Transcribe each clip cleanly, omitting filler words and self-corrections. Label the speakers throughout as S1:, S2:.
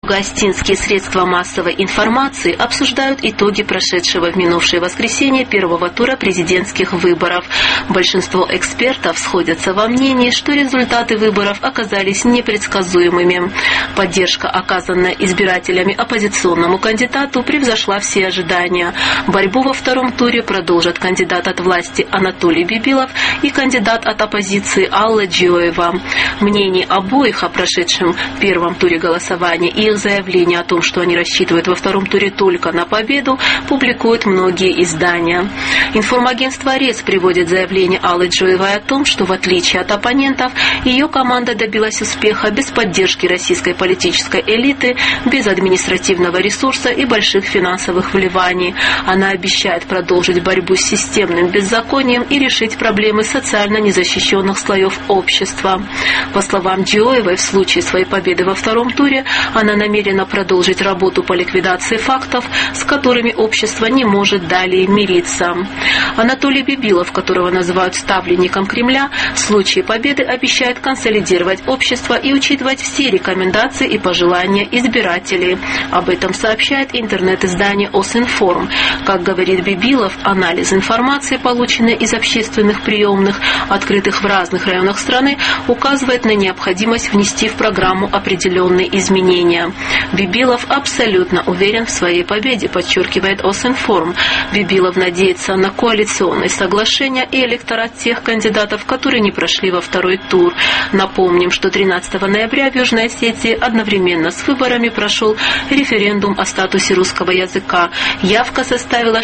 S1: Гостинские средства массовой информации обсуждают итоги прошедшего в минувшее воскресенье первого тура президентских выборов. Большинство экспертов сходятся во мнении, что результаты выборов оказались непредсказуемыми. Поддержка, оказанная избирателями оппозиционному кандидату, превзошла все ожидания. Борьбу во втором туре продолжат кандидат от власти Анатолий Бибилов и кандидат от оппозиции Алла Джиоева. Мнение обоих о прошедшем первом туре голосования и их заявление о том, что они рассчитывают во втором туре только на победу, публикуют многие издания. Информагентство РЕС приводит заявление Аллы Джиоевой о том, что в отличие от оппонентов, ее команда добилась успеха без поддержки российской политической элиты, без административного ресурса и больших финансовых вливаний. Она обещает продолжить борьбу с системным беззаконием и решить проблемы социально незащищенных слоев общества. По словам Джиоевой, в случае своей победы во втором туре она намерена продолжить работу по ликвидации фактов, с которыми общество не может далее мириться. Анатолий Бибилов, которого называют ставленником Кремля, в случае победы обещает консолидировать общество и учитывать все рекомендации и пожелания избирателей. Об этом сообщает интернет-издание «Осинформ». Как говорит Бибилов, анализ информации, полученной из общественных приемных, открытых в разных районах страны, указывает на необходимость внести в программу определенные изменения. Бибилов абсолютно уверен в своей победе, подчеркивает Осинформ. Бибилов надеется на коалиционные соглашения и электорат тех кандидатов, которые не прошли во второй тур. Напомним, что 13 ноября в Южной Осетии одновременно с выборами прошел референдум о статусе русского языка. Явка составила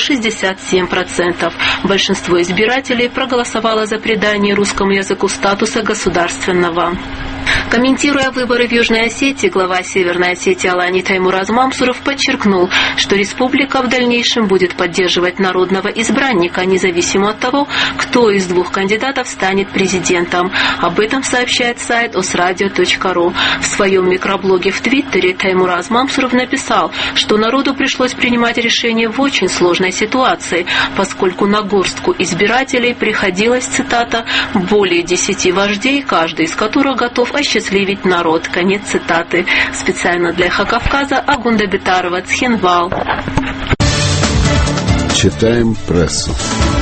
S1: 67%. Большинство избирателей проголосовало за придание русскому языку статуса государственного. Комментируя выборы в Южной Осетии, глава Северной Осетии Алани Таймураз Мамсуров подчеркнул, что республика в дальнейшем будет поддерживать народного избранника, независимо от того, кто из двух кандидатов станет президентом. Об этом сообщает сайт osradio.ru. В своем микроблоге в Твиттере Таймураз Мамсуров написал, что народу пришлось принимать решение в очень сложной ситуации, поскольку на горстку избирателей приходилось, цитата, «более 10 вождей, каждый из которых готов осчастливить народ». Конец цитаты. Специально для Эхо Кавказа Агунда Бетарова, Цхинвал.
S2: Читаем прессу.